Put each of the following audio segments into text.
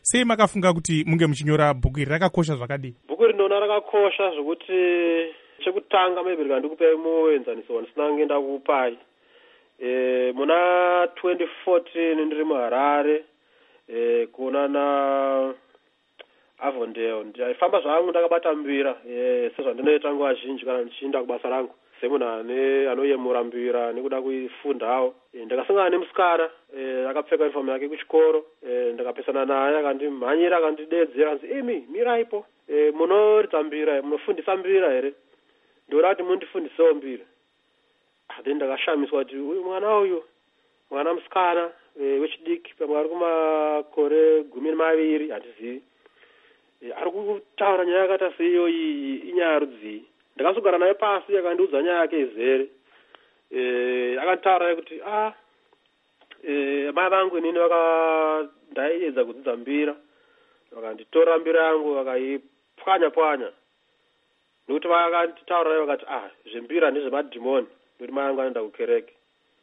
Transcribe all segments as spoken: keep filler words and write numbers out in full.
sei makafunga kuti munge muchinyora bhuku iri? Rakakosha zvakadii bhuku iri? Ndinoona rakakosha zvokuti chekutanga maybe ndikupai muenzaniso wandisina kunge ndakupai. E, muna twenty fourteen ndiri muHarare e, kuna na Avondale ndaifamba zvangu ndakabata mbira e, sezvandinoita nguva zhinji kana ndichienda kubasa rangu semunhu ane anoyemura mbira nekuda kuifundawo. E, ndakasangana nemusikana e, akapfeka uniform yake kuchikoro e, ndakapesana naye akandimhanyira akandidedzera anzi imi miraipo e, munoridza mbira munofundisa mbira here? Ndoda kuti mundifundisewo mbira. Then ndakashamiswa kuti uyu mwana uyu mwana musikana e, wechidiki pamwe ari kumakore gumi nemaviri handizivi e, ari kutaura nyaya yakata seiyo iyi inyaya rudzii. Ndakasogara naye pasi akandiudza nyaya yake izere e, akantaura kuti ah e, mai vangu inini vaka ndaiedza kudzidza mbira vakanditora mbira yangu vakaipwanya pwanya nokuti vakanditaura vakati ah zvembira ndezvemadhimoni nokuti mai vangu anoenda kukereke.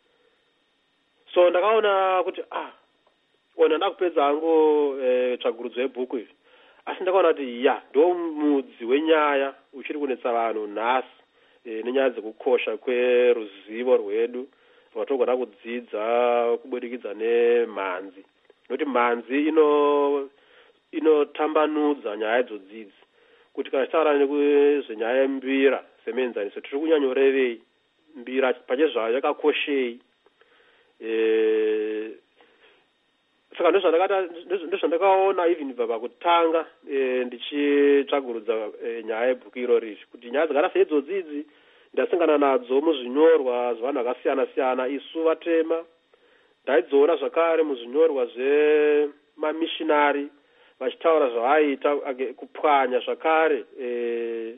So ndakaona kuti ah ona ndakupedza hangu e, tsvagurudzo yebhuku iri, asi ndakaona kuti ya ndo mudzi wenyaya uchiri kunetsa vanhu nhasi e, nenyaya dzekukosha kweruzivo rwedu rwatogona kudzidza kubudikidza nemhanzi, nokuti mhanzi ino inotambanudza nyaya dzodzidzi. Kuti kana tichitaura nezvenyaya yembira semuenzaniso tiri kunyanyorevei mbira pachezvayo yakakoshei e, saka ndozvandakaona even bva pakutanga e, ndichitsvagurudza e, nyaya yebhuku iro riri kuti nyaya dzakada seidzodzidzi ndasangana nadzo muzvinyorwa zvevanhu vakasiyana siyana. Isu vatema ndaidziona zvakare muzvinyorwa zvemamishinari vachitaura zvavaita kupwanya zvakare e,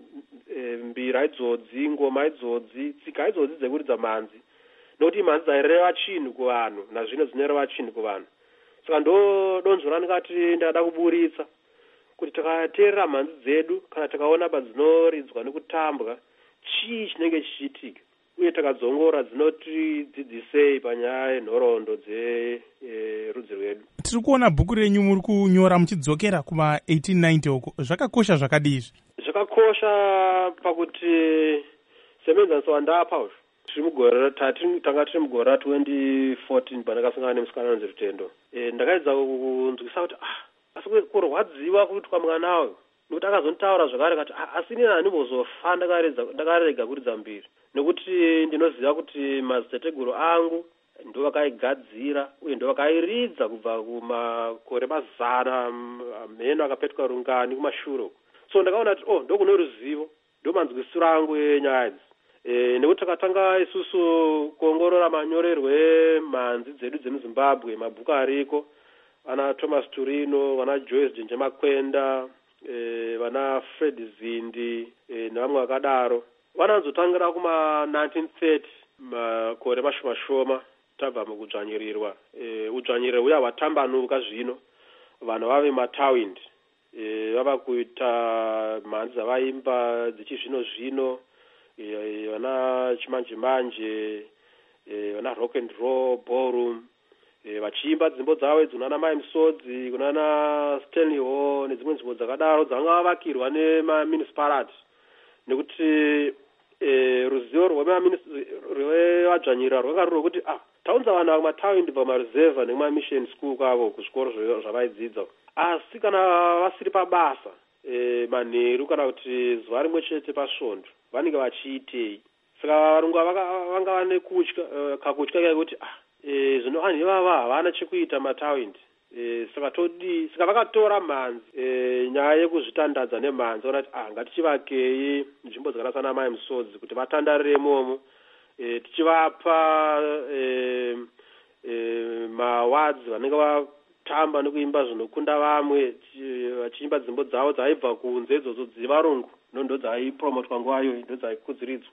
e, mbira idzodzi, ngoma idzodzi, tsika idzodzi dzekuridza mhanzi, nokuti mhanzi dzaireva chinhu kuvanhu nazvino dzinoreva chinhu kuvanhu. Saka ndo donzvo randikati ndada kuburitsa kuti takateerera mhanzi dzedu kana takaona padzinoridzwa nekutambwa chii chinenge chichiitika uye takadzongora dzinotidzidzisei panyaya yenhoroondo dzerudzi rwedu. Tiri kuona bhuku renyu muri kunyora muchidzokera kuma eighteen ninety uko, zvakakosha zvakadii izvi? Zvakakosha pakuti semuenzaniso wandapa uzvo tiri mugore tanga tiri mugore twenty fourteen pandakasangana nemusikana anonzi Rutendo. E, ndakaedza kunzwisa kuti ah asi kurwadziwa kuitwa mwana uyu, nokuti akazonitaura zvakare kati ah, asi inini handimbozofa ndakarega kuridza mbiri, nekuti ndinoziva kuti madziteteguru angu ndo vakaigadzira uye ndo vakairidza kubva kumakore mazana mheno akapetuka rungani kumashure. So ndakaona kuti oh ndokune ruzivo, ndo manzwisiro angu enyaya idzi. E, nekuti takatanga isusu kuongorora manyorerwe mhanzi dzedu dzemuZimbabwe, mabhuku ariko vana Thomas Turino, vana Joyce Jenje Makwenda, e, vana Fred Zindi e, nevamwe vakadaro vananzotangira kuma nineteen thirty makore mashoma shoma tabva mukudzvanyirirwa. E, udzvanyiriro uya hwatambanuka zvino vanhu vave matawindi e, vava kuita mhanzi dzavaimba dzechizvino zvino e, vana chimanje manje e, vana rock and roll ballroom e, vachiimba dzimbo dzavo dzinoana Mai Musodzi kunana Stanley Hall nedzimwe nzvimbo dzakadaro dzanga vavakirwa nemamunicipality, nekuti e, ruzivo rwevadzvanyirira rwanga ruri rwokuti ah taunza vanhu vakumatawindi pamaruzevha nekumamission school kwavo kuzvikoro zvavaidzidza, asi kana vasiri pabasa e, manheru kana kuti zuva rimwe chete pasvondo vanenge vachiitei. Saka varungu vanga vane kutya uh, kakutya kekuti ah e, zvino vanhu ivava havana chekuita matawindi e, saka todi saka vakatora mhanzi e, nyaya yekuzvitandadza nemhanzi vanati ah ngatichivakei nzvimbo dzakada sana Mai Musodzi kuti vatandarire imomo e, tichivapa e, e, mawadzi vanenge vatamba nekuimba zvinokunda vamwe vachiimba dzimbo dzavo dzaibva kunze idzodzo dzevarungu ndo dzaipromotwa nguvayo ndo dzaikudziridzwa.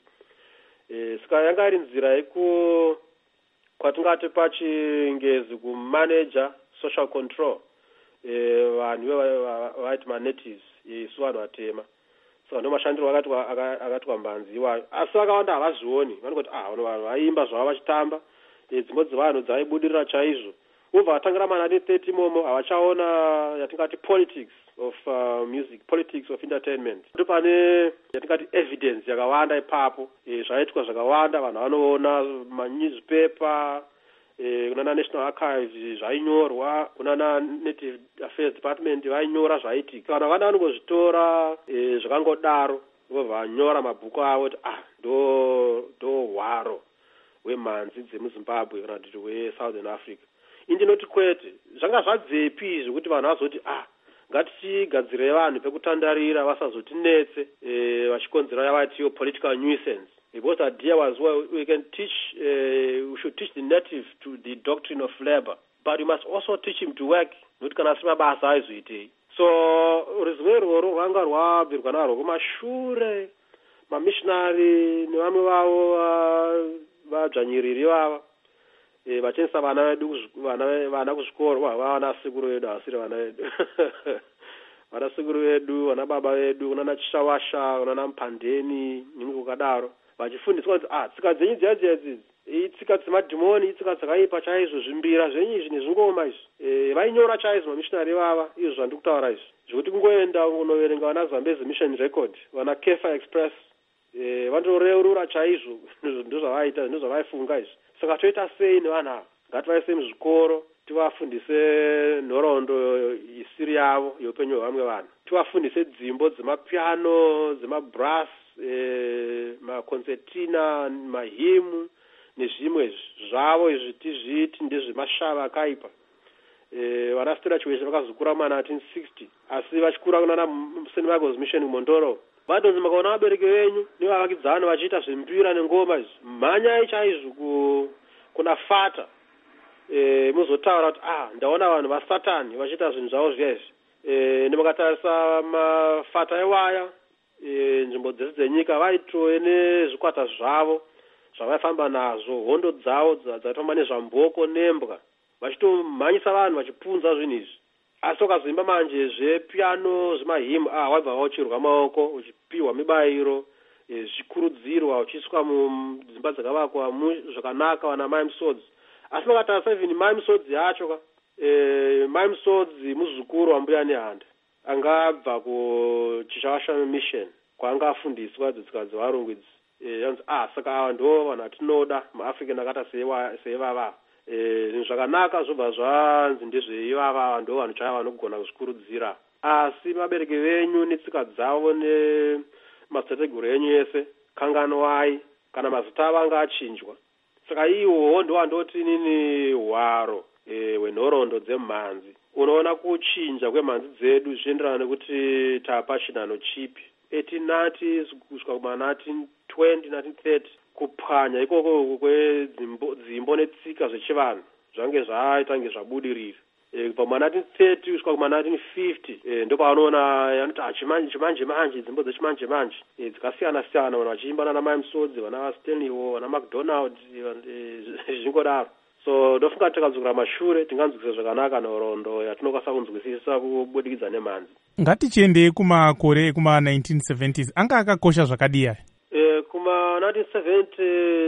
E, saka yanga iri nzira yeku kwatingati pachingezi kumanager social control e, vanhu vaiti manatives isu vanhu vatema. Saka ndo mashandiro akatwa mbanzi iwayo, asi vakawanda havazvioni, vanoti ah vanhu vaimba zvavo vachitamba e, dzimbo dzevanhu dzaibudirira chaizvo ubva vatangira ma-nineteen thirty momo havachaona yatingati politics of uh, music, politics of entertainment. Ndo pane yatingati evidence yakawanda ipapo, e, zvaiitwa zvakawanda, vanhu vanoona manewspaper, e, kunana National Archives zvainyorwa, kunana Native Affairs Department vainyora zvaiitika. Vanhu vakanda vanongozvitora e, zvakangodaro vanyora mabhuku avo kuti ah ndo ndo hwaro hwemhanzi dzemuZimbabwe kana kuti hweSouthern Africa. Indinoti kwete, zvanga zvabvepi zvekuti vanhu vazoti ah ngatigadzire vanhu pekutandarira vasazotinetse e, vachikonzera yavatiyo political nuisance. Because the idea was, well, we can teach, uh, we should teach the native to the doctrine of labor, but we must also teach him to work. Not kana sima basa aizviitei. So ruzwe rworo rwanga rwabvirwa narwo kumashure mamissionary nevamwe vavo vadzvanyiriri vava e, vachenesa vana vedu vana vana kuzvikoro vana sekuru vedu asiri vana vedu vana sekuru vedu vana baba vedu kunana Chishawasha kunana Mpandeni nimukadaro vachifundiswa kuti ah tsika dzenyu dziya dzidzi itsika dzemadhimoni itsika dzakaipa chaizvo zvimbira zvenyu izvi nezvingoma izvi e, vainyora chaizvo mamissionary vava izvo zvandikutaura izvi zvekuti kungoenda kunoverenga vana Zambezi Mission Record vana Kefa Express e, vandoreurura chaizvo ndozvavaita ndozvavaifunga izvi. Saka toita sei nevanhu ava? Ngativaise muzvikoro tivafundise nhoroondo isiri yavo youpenyu hwevamwe vanhu, tivafundise dzimbo dzemapiano dzemabrass e, makoncertina mahimu nezvimwe zvavo izvi tizviti ndezvemashava akaipa. E, vana Stella Chiweshe vakazokura ma-nineteen sixty asi vachikura kunana Saint Michael's Mission Mondoro vadonzi makaona vabereki venyu nevavakidzana vachiita zvembira nengoma izvi mhanyai chaizvo kuna fata e, muzotaura kuti ah ndaona vanhu vasatani vachiita zvinhu zvavo zviya izvi e, nemakatarisa mafata ewaya e, nzvimbo dzese dzenyika vaitove nezvikwata zvavo zvavaifamba nazvo, hondo dzavo dzaitamba nezvamboko nembwa vachitomhanyisa vanhu vachipunza zvinhu izvi. Asi ukazoimba manje zvepiano zvemahimu ah wabva wauchirwa maoko uchipiwa mibairo e, zvikurudzirwa uchiswa mudzimba dzakavakwa zvakanaka vana Mime Swords. Asi makatarisa even Mime Swords yacho ka e, Mime Swords muzukuru wambuya nehanda angabva kuChishawasha Mission kwaanga afundiswa dzitsika dzevarungu idzi e, yanzi ah saka ava ndo vanhu atinoda muAfrican akata seivava e, zvinhu zvakanaka zvobva zvanzi ndezveivava ndo vanhu chaiva vanogona kuzvikurudzira. Asi vabereki venyu netsika dzavo nemastrateguri enyu yese kanganwai kana mazita avo anga achinjwa. Saka iwowo ndo wandoti nini hwaro e, hwenhoroondo dzemhanzi. Unoona kuchinja kwemhanzi dzedu zvienderana nekuti tapachinano chipi. eighteen nineties kusvika kuma-nineteen twenty nineteen thirty kupwanya ikoko kwedzimbo netsika zvechivanhu zvange zvaitange zvabudirira. E, kubva kuma-nineteen thirty kusvika kuma-nineteen fifty e, ndo paanoona yanoti chimanje manje dzimbo dzechimanje manje e, dzakasiyana siyana vanhu vachiimba nana Mime Swords vana vaStanleywo vana McDonald e, zvingodaro. So ndofunga tikadzokera mashure tinganzwisisa zvakanaka nhoroondo yatinokwanisa kunzwisisa kubudikidza nemhanzi. Ngatichiendei kumakore ekuma-nineteen seventies anga akakosha zvakadii aya? E, kuma-nineteen seventy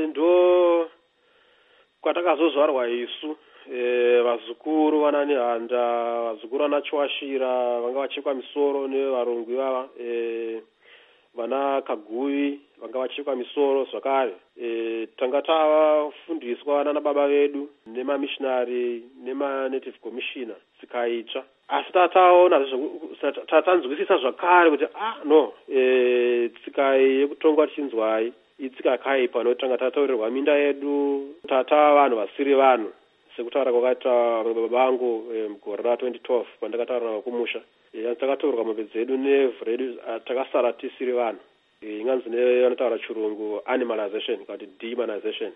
ndo kwatakazozvarwa isu e, vazukuru vana nehanda vazukuru vana Chwashira vanga vachekwa misoro nevarungu ivava e, vana Kaguvi vanga vachekwa misoro zvakare e, tanga tavafundiswa nana baba vedu nemamissionary nema-native commissioner tsikaitsva. Asi tataona tatanzwisisa zvakare kuti ah no e, tsika yekutongwa tichinzwai itsika yakaipa nokuti tanga tataurirwa minda yedu tata vanhu vasiri vanhu sekutaura kwakaita baba vangu e, mugore ra twenty twelve pandakataura kumusha e, takataurwa mombe dzedu nevhu redu takasara tisiri vanhu e, inganzi nevanotaura chirungu animalization kana kuti dehumanization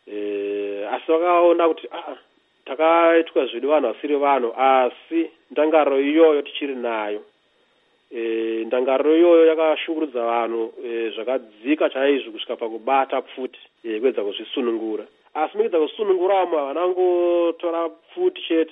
e, asi vakaona kuti ah takaitwa zvedu vanhu vasiri vanhu asi ndangariro iyoyo tichiri nayo e, ndangariro iyoyo yakashungurudza vanhu e, zvakadzika chaizvo kusvika pakubata pfuti e, kuedza kuzvisunungura. Asi mukuedza kuzvisununguramo vanangotora pfuti chete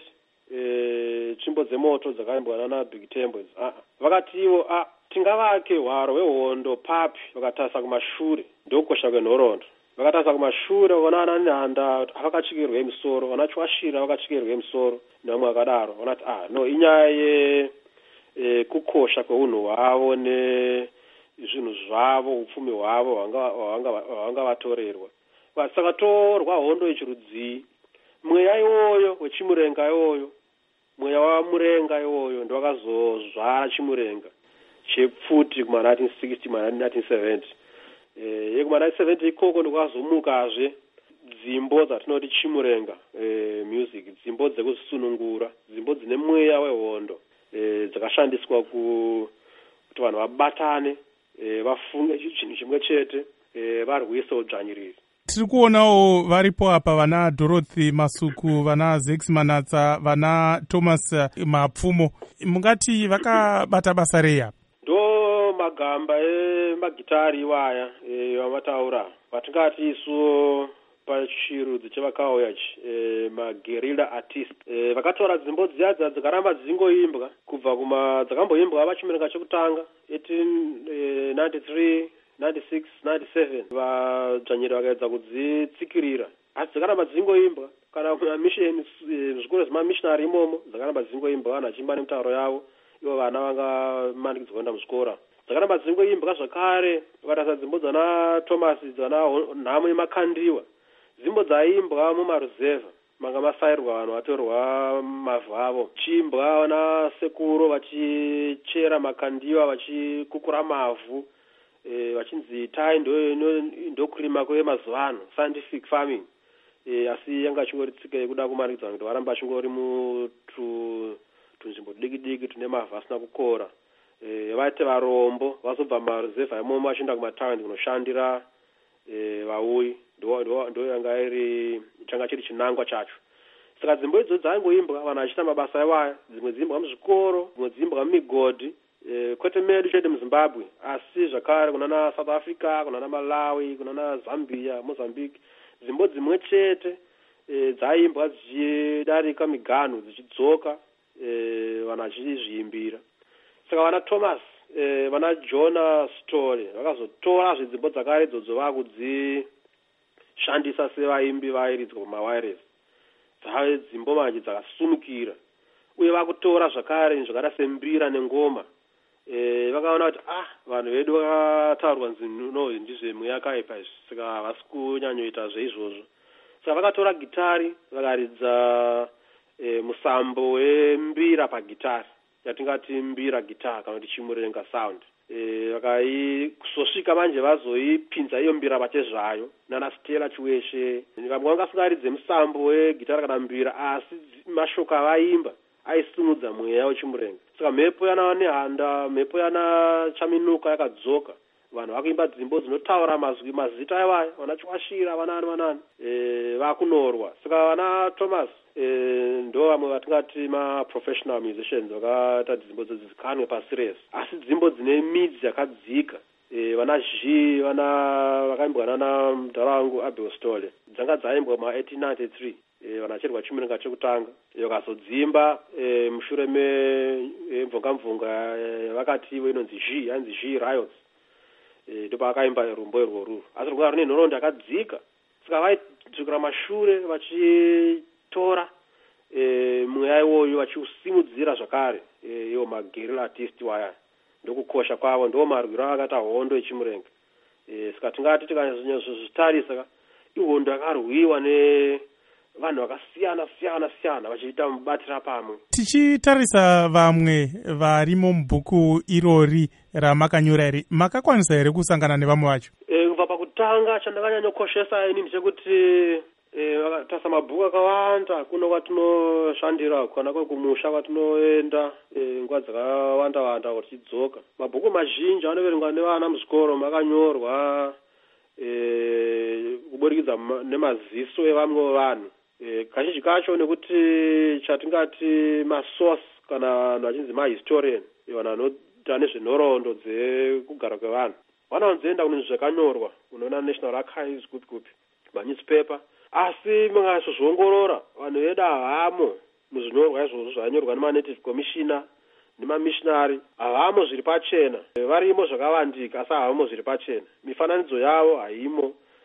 e, tsvimbo dzemoto dzakaimbwa nana Big Tembo ah vakati ivo ah tingavake hwaro hwehondo papi vakatarisa kumashure ndokukosha kwenhoroondo vakatarisa kumashure vona vana nhanda vakachikirwa musoro, vana chwashira vakachikirwa musoro nevamwe vakadaro. Vanati ah no, inyaya ye e, kukosha kweuno hwavo nezvinhu zvavo, upfumi hwavo hwanga vatorerwa. Saka torwa hondo yechirudzi, mweya iwoyo wechimurenga iwoyo, mweya wamurenga iwoyo ndowakazozvara chimurenga chepfuti kuma nineteen sixty kuma nineteen seventy. Eh yekuma nineteen seventy ikoko ndokwazomukazve dzimbo dzatinoti chimurenga eh music, dzimbo dzekusunungura, dzimbo dzine mweya wehondo eh dzakashandiswa ku kuti vanhu vabatane eh vafunge chinhu chimwe chete eh varwise udzvanyiriri. Tiri kuonawo varipo apa vana Dorothy Masuku, vana Zex Manatsa, vana Thomas Mapfumo. Mungati vakabata basa rei apa? Ndo magamba emagitari iwaya vamataura vatingati isu pachirudzi chevakauya chi maguerrilla artist. Vakatora dzimbo dziya dzikaramba dzingoimbwa kubva kuma dzakamboimbwa pachimurenga chekutanga eighteen ninety-three ninety-six ninety-seven vadzvanyiri vakaedza kudzitsikirira, asi dzakaramba dzingoimbwa kana mission zvikoro zvemamissionary imomo dzakaramba dzingoimbwa, vanhu vachimba nemitauro yavo ivo vana vanga manikidzwa kuenda muzvikora. Dzakaramba dzingoimbwa zvakare. Ukatarisa dzimbo dzana Thomas dzana nhamo yemakandiwa, dzimbo dzaimbwa mumaruzevha manga masairwa vanhu vatorwa mavhu avo, chiimbwa vana sekuru vachichera makandiwa vachikukura mavhu e, vachinzi tai ndokurima kwemazuva ano, scientific farming. E, asi yanga chingori tsika yekuda kumanikidzwa kuti varamba chingori mutu tunzvimbo diki diki tune mavhu asina kukora. E, vaite varombo vazobva maruzevha imomo vachienda kumataundi kunoshandira e, vauyi. Ndo yanga iri changa chiri chinangwa chacho. Saka dzimbo idzo dzaingoimbwa vanhu vachiita mabasa iwaya, dzimwe dziimbwa muzvikoro, dzimwe dziimbwa mumigodhi, e, kwete medu chete muZimbabwe, asi zvakare kunana South Africa, kunana Malawi, kunana Zambia, Mozambique. Dzimbo dzimwe chete e, dzaimbwa dzichidarika miganhu dzichidzoka e, vanhu vachizviimbira. Saka vana Thomas e, vana Jonah Story vakazotora zvidzimbo dzakare idzodzo vakudzishandisa sevaimbi vairidzwa kumawireless. Dzave dzimbo manje dzakasumukira, uye vakutora zvakare zvakada sembira nengoma. E, vakaona kuti ah vanhu vedu vakataurwa nzi no ndizvemwe yakaipa izvi, saka havasi kunyanyoita zveizvozvo. Saka vakatora gitari vakaridza e, musambo wembira pagitari yatingati mbira guitar kana kuti chimurenga sound. E, vakaisosvika manje vazoipinza iyo mbira pachezvayo nana Stella Chiweshe. Vamwe vangasingaridze musambo wegitara kana mbira, asi mashoko avaimba aisimudza mweya wechimurenga. Saka mhepo yana nehanda, mhepo yana chaminuka yakadzoka, vanhu vakuimba dzimbo dzinotaura mazwi mazita evaya, vana Chwashira, vanani vanani e, vakunorwa. Saka vana Thomas e, ndo vamwe vatingati ma-professional musicians vakaita dzimbo dzizikanwe pasi rese, asi dzimbo dzine midzi yakadzika. E, vana Zhi, vana vakaimbwa nana mudhara wangu Abel Stole, dzanga dzaimbwa ma eighteen ninety-three. E, vanhu vachirwa chimurenga chekutanga vakazodzimba e, mushure memvunga mvunga e, vakati ivo inonzi Zhi, yanzi Zhi Riots. E, ndo paakaimba rumbo irworwo, asi rwanga rune nhoroondo yakadzika. Saka vaidzokera mashure vachitora e, mweya iwoyo vachiusimudzira zvakare e, iwo maguerrilla artist waya. Ndokukosha kwavo, ndo marwiro akata hondo yechimurenga. E, saka tingati tikazvitarisa ihondo yakarwiwa ne vanhu vakasiyana siyana siyana vachiita mubatira pamwe. Tichitarisa vamwe varimo mubhuku irori ramakanyora iri, makakwanisa here kusangana nevamwe vacho? E, kubva pakutanga chandakanyanyokoshesa ini ndechekuti e, vakatasa mabhuku akawanda kuno kwatinoshandira kana kwekumusha kwatinoenda e, nguva dzakawanda wanda tichidzoka. Mabhuku mazhinji anoverengwa nevana muzvikoro makanyorwa e, kuburikidza nemaziso evamwe vanhu. E, kazhinji kacho nekuti chatingati masource kana vanhu vachinzi mahistorian, vanhu vanoita nezvenhoroondo dzekugara kwevanhu, vanozoenda kune zvakanyorwa unoona National Archives kupi kupi, manewspaper. Asi mukazozviongorora vanhu vedu havamo muzvinyorwa izvozvo zvanyorwa nema-native commissioner nemamissionary, havamo zviri pachena. E, varimo zvakavandika asi havamo zviri pachena. Mifananidzo yavo haimo,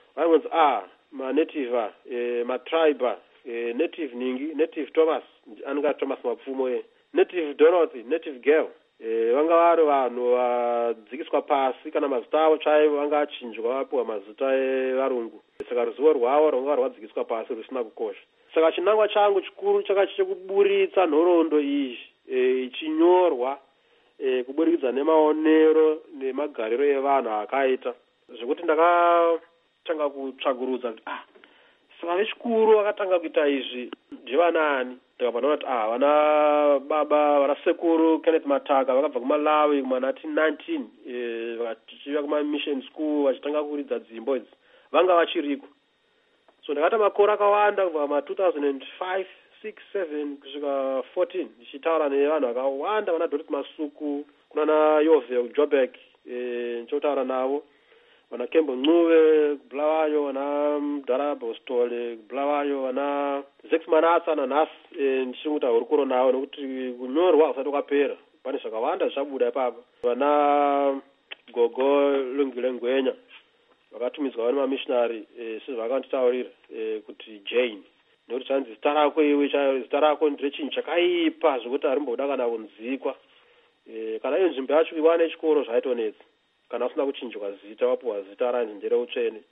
vanonzi ah manative a e, matribe e, native ningi native Thomas anenge Thomas Mapfumo e native Dorothy native girl e, vanga vari vanhu vadzikiswa pasi kana mazita avo chaivo vanga achinjwa vapiwa mazita evarungu saka ruzivo rwavo rwanga rwadzikiswa pasi rusina kukosha. Saka chinangwa changu chikuru chakachi chekuburitsa nhoroondo iyi ichinyorwa e, e, kuburikidza nemaonero nemagariro evanhu akaita zvekuti ndakatanga kutsvagurudza kuti ah saka vechikuru vakatanga kuita izvi ndivanaani ndikabva ndaona kuti ah vana baba vana sekuru Kenneth Mataka vakabva kuMalawi kuma nineteen nineteen e, vakachiva kuma mission school vachitanga kuridza dzimbo idzi vanga vachiriko. So ndakata makore akawanda kubva ma two thousand five, six, seven kusvika fourteen ndichitaura nevanhu vakawanda vana Dorothy Masuku kunana Yove Joburg e, nchotaura navo vana Kembo Ncube Bulawayo vana Mdarabo Stole Bulawayo vana Zex Manatsa nanhasi e, ndichikuta hurukuro navo nekuti kunyorwa kusati kwapera pane zvakawanda zvabuda ipapo vana Gogo Lungile Ngwenya vakatumidzwa vane mamishonari e, sezvavakanditaurira e, kuti Jane nekuti zvanzi zita rako iwe chairo zita rako ndire chinhu chakaipa zvekuti harimboda kana kunzikwa e, kana iyo nzvimbo yacho iwane chikoro zvaitonetsa kana usina kuchinjwa zita wapuwa zita ranzi ndereutsvene.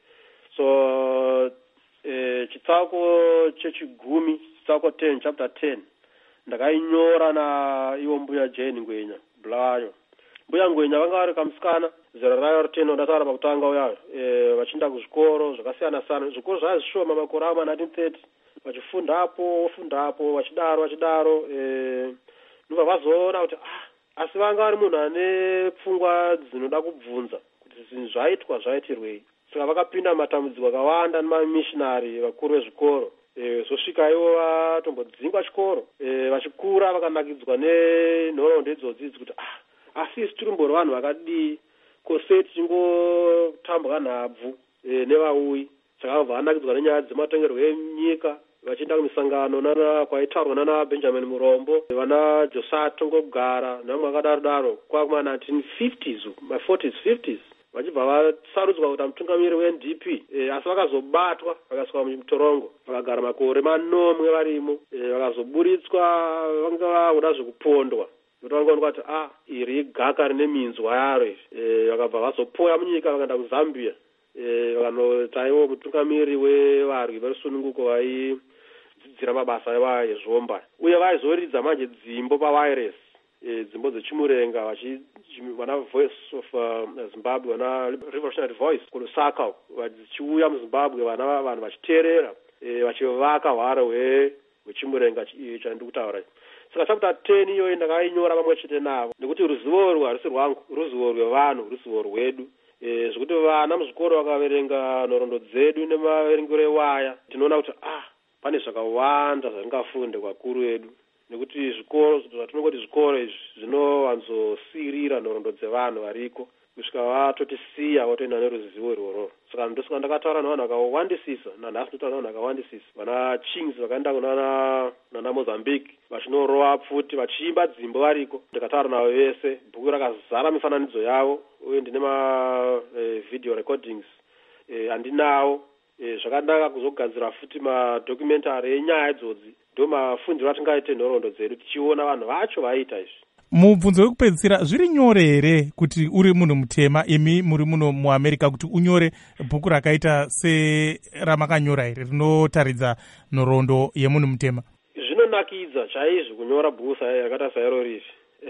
So e, chitsauko chechigumi chitsauko ten chapter ten ndakainyora naivo mbuya Jane Ngwenya Bulawayo. Mbuya Ngwenya vanga vari kamusikana zera rayo riteno ndataura pakutanga uyayo e, vachienda kuzvikoro zvakasiyana siyana zvikoro zvaiva zvishoma makore ama nineteen thirty vachifundapo vofundapo vachidaro vachidaro e, ndobva vazoona kuti ah asi vanga vari munhu ane pfungwa dzinoda kubvunza kuti zvinhu zvaitwa zvaitirwei. Saka vakapinda matambudziko akawanda nemamishinari vakuru vezvikoro e, zosvika ivo vatombodzingwa chikoro e, vachikura vakanakidzwa nenhoroondo idzodzi kuti ah asi isi tirimbori vanhu vakadii kose tichingotambwa nhabvu e, nevauyi. Saka vabva vanakidzwa nenyaya dzematongerwo enyika vachienda kumisangano nana kwaitaurwa nana Benjamin Murombo vana Josato Ngogara nevamwe vakadaro daro kwakuma nineteen fifties ma forties fifties vachibva vasarudzwa kuita mutungamiri we-N D P e, asi vakazobatwa vakaswa mutorongo vakagara makore manomwe varimo e, vakazoburitswa vanga vakuda zvekupondwa kuti vangaonekwa kuti ah iri gaka rine minzwa yaro e, vakabva vazopoya munyika vakaenda kuZambia e, vakanotaiwo mutungamiri wevarwi verusununguko vaidzidzira mabasa ava ezvomba uye vaizoridza manje dzimbo pawireless e, dzimbo dzechimurenga vachi vana Voice of uh, Zimbabwe vana Revolutionary Voice kulusaka vachiuya muZimbabwe vana vanhu vachiteerera e, vachivaka hwaro hwechimurenga chandiri kutaura. Saka chapter ten iyoyi ndakainyora pamwe chete navo nekuti ruzivo urwu harusi rwangu ruzivo rwevanhu ruzivo rwedu e, zvekuti vana muzvikoro vakaverenga nhoroondo dzedu nemaverengero ewaya tinoona kuti ah pane zvakawanda zvatingafunde kwakuru edu nekuti zvikoro zvatinongoti zvikoro izvi zvinovanzosirira nhoroondo dzevanhu variko kusvika vatotisiya votoenda neruzivo irworwo. Saka ndosaka ndakataura nevanhu vakawandisisa nanhasi ndotaura nevanhu vakawandisisa vana Chings vakaenda kunana nana Mozambique vachinorova pfuti vachiimba dzimbo variko ndikataura navo vese bhuku rakazara mifananidzo yavo uye ndine ma e, video recordings e, andinawo e, zvakanaka kuzogadzira futi madocumentary enyaya idzodzi ndo mafundiro atingaite nhoroondo dzedu tichiona vanhu vacho vaiita izvi. Mubvunzo wekupedzisira zviri nyore here kuti uri munhu mutema imi muri muno muAmerica kuti unyore bhuku rakaita seраmakanyora here rinotaridza nhoroondo yemunhu mutema? Zvinonakidza chaizvo kunyora bhuku rakaita sairo riri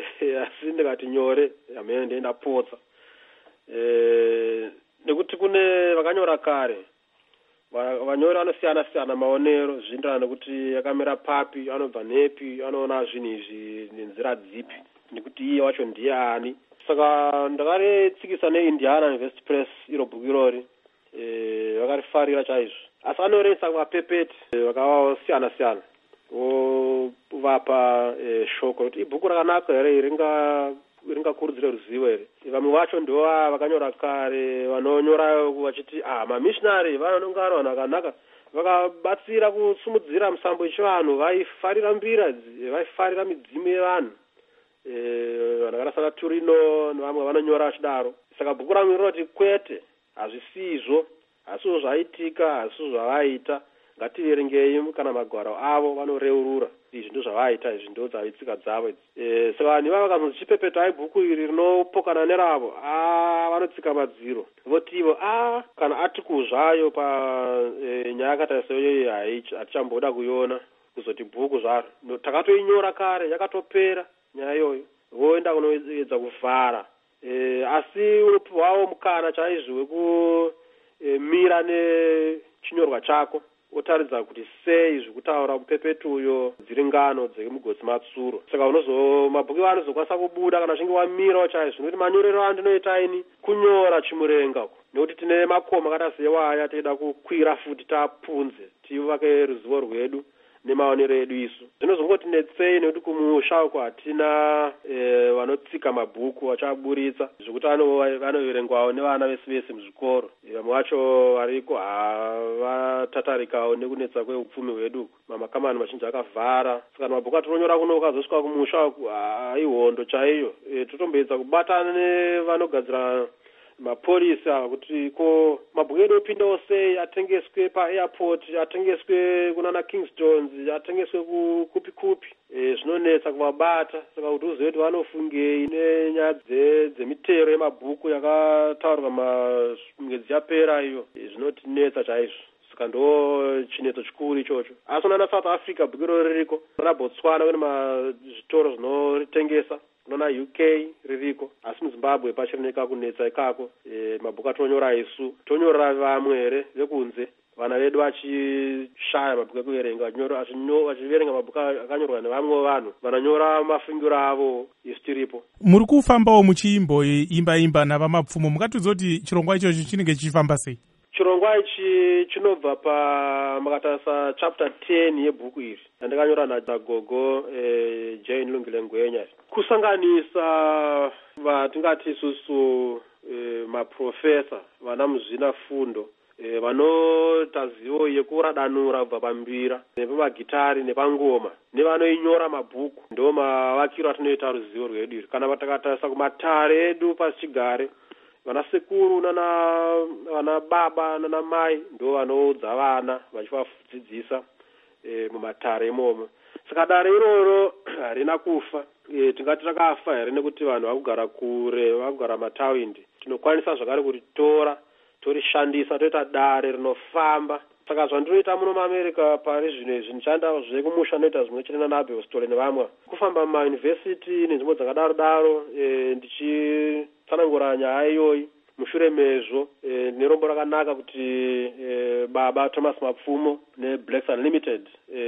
asi ndikati nyore hamene ndienda potsa e, nekuti kune vakanyora kare vanyori vanosiyana siyana maonero zvindirana nekuti yakamira papi anobva nepi anoona zvinhu izvi nenzira dzipi nekuti iye wacho ndiye ani. Saka ndakaritsikisa neIndiana University Press iro bhuku irori e, vakarifarira chaizvo asi anoresa mapepeti e, vakasiyana siyana vovapa e, shoko kuti ibhuku rakanaka here ringa ringakurudzira ruzivo here. Vamwe vacho ndo vakanyora kare vanonyora vachiti ah mamishonari vanonga vari vanhu vakanaka vakabatsira kusumudzira musambo yechivanhu vaifarira mbira vaifarira midzimu yevanhu e, vanhu vakasaka Turino nevamwe vanonyora vachidaro. Saka bhuku rangu rinoti kwete hazvisizvo hasiwo zvaitika hasiwo zvavaita. Ngativerengei kana magwaro avo vanoreurura izvi ndo zvavaita, izvi ndo dzavitsika dzavo idzi. E, saka vanhu ivava vakazonzi chipepetai bhuku iri rinopokana neravo, a vanotsika madziro voti ivo a kana article zvayo pa e, nyaya yakataisa iyoyo hatichamboda kuiona kuzoti bhuku zvaro takatoinyora kare yakatopera nyaya iyoyo voenda kunoedza kuvhara. E, asi unopiwawo mukana chaizvo wekumira e, nechinyorwa chako otaridza kuti sei zvekutaura mupepetu uyo dziri ngano dzemugodzi matsuro. Saka unozo mabhuku anozokwanisa kubuda kana uchinge wamirawo chaizvo nokuti manyorero andinoita ini kunyora chimurenga uko nekuti tine makoma akatazewaya toda kukwira futi tapunze tivake ruzivo rwedu nemaonero edu isu. Zvinozongoti netsei nekuti kumusha uko hatina e, vanotsika mabhuku vachaburitsa zvekuti vanoverengwawo nevana vese vese muzvikoro. Vamwe vacho variko havatatarikawo nekunetsa kweupfumi hwedu, mamakamani mazhinji akavhara. Saka mabhuku atinonyora kuno ukazosvika kumusha uko ihondo chaiyo. E, totomboedza kubatana nevanogadzira mapurisa kuti ko mabhuku edu opindawo sei, atengeswe paairport, atengeswe kunana Kingstons, atengeswe kukupi kupi. E, zvinonetsa kuvabata. Saka kuti uzive kuti vanofungei nenyaya dzemitero yemabhuku yakataurwa mwedzi yapera iyo, e, zvinotinetsa chaizvo. Saka ndo chinetso chikuru ichocho. Asi unana South Africa bhuku iro ririko, raBotswana kune mazvitoro zvinotengesa, unona U K ririko, asi muZimbabwe pachirioneka kunetsa ikako. E, mabhuku atinonyora isu tonyorera vamwe here vekunze, vana vedu vachishaya mabhuku ekuverenga vachiverenga mabhuku akanyorwa nevamwe vanhu vanonyora mafungiro avo isu tiripo. Muri kufambawo muchiimboimba imba navamapfumo, mukatudza kuti chirongwa ichocho chinenge chichifamba sei? Chirongwa ichi chinobva pa makatarisa chapter ten yebhuku iri yandakanyora nagogo e, Jane Lungile Ngwenya, kusanganisa vatingati isusu e, maprofesa vana muzvina fundo e, vanotazivo yekuradanura kubva pambira nepamagitari nepangoma nevanoinyora mabhuku. Ndo mavakiro atinoita ruzivo rwedu iri. Kana takatarisa kumatare edu pasichigare, vana sekuru nana vana baba nana mai ndo vanoudza vana vachivadzidzisa e, mumatare imomo. Saka dare iroro harina kufa. E, tingati rakafa here nekuti vanhu vakugara kure, vakugara matawindi. Tinokwanisa zvakare kuritora torishandisa toita dare rinofamba. Saka zvandinoita muno muAmerica pari zvino izvi ndichanda zvekumusha noita zvimwe chete naBellstore nevamwe kufamba mumayunivhesiti nenzvimbo dzakadaro daro e, ndichitsanangura nyaya iyoyi. Mushure mezvo e, nerombo rakanaka kuti e, baba Thomas Mapfumo neBlacks Unlimited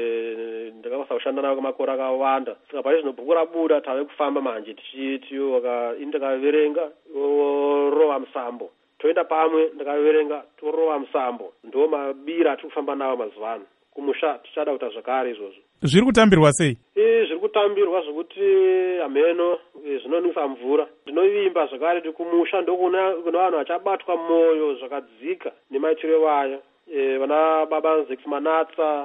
e, ndakakwanisa kushanda navo kwemakore akawanda. Saka pari zvino bhuku rabuda tave kufamba manje tichiti ndakaverenga rova musambo, toenda pamwe ndakaverenga torova musambo. Ndo mabira atiri kufamba nawo mazuva ano. Kumusha tichada kuita zvakare izvozvo. Zviri kutambirwa sei? E, zviri kutambirwa zvokuti ameno e, zvinonwisa mvura. Ndinovimba zvakare kuti kumusha ndokuna kuna vanhu vachabatwa mwoyo zvakadzika nemaitiro vaya. E, vana baba Zex Manatsa,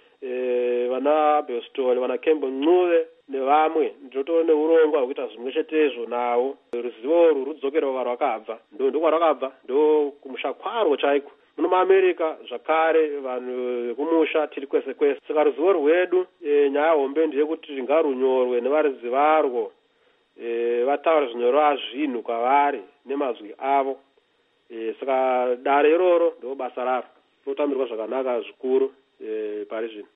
e, vana Bellstore, vana Kembo Ncube nevamwe ndinotoona neurongwa hwekuita zvimwe chetezvo nawo. Ruzivo urwu rudzokera kuvanhu vakabva, ndo ndokwarakabva, ndo kumusha kwaro chaiko. Muno muAmerica zvakare vanhu vekumusha tiri kwese kwese. Saka ruzivo rwedu e, nyaya hombe ndeyekuti ngarunyorwe nevaridzi varwo, e, vataure zvinyorwa zvinhu kwavari nemazwi avo. E, saka dare iroro ndo basa raro rotambirwa zvakanaka zvikuru e, pari zvino.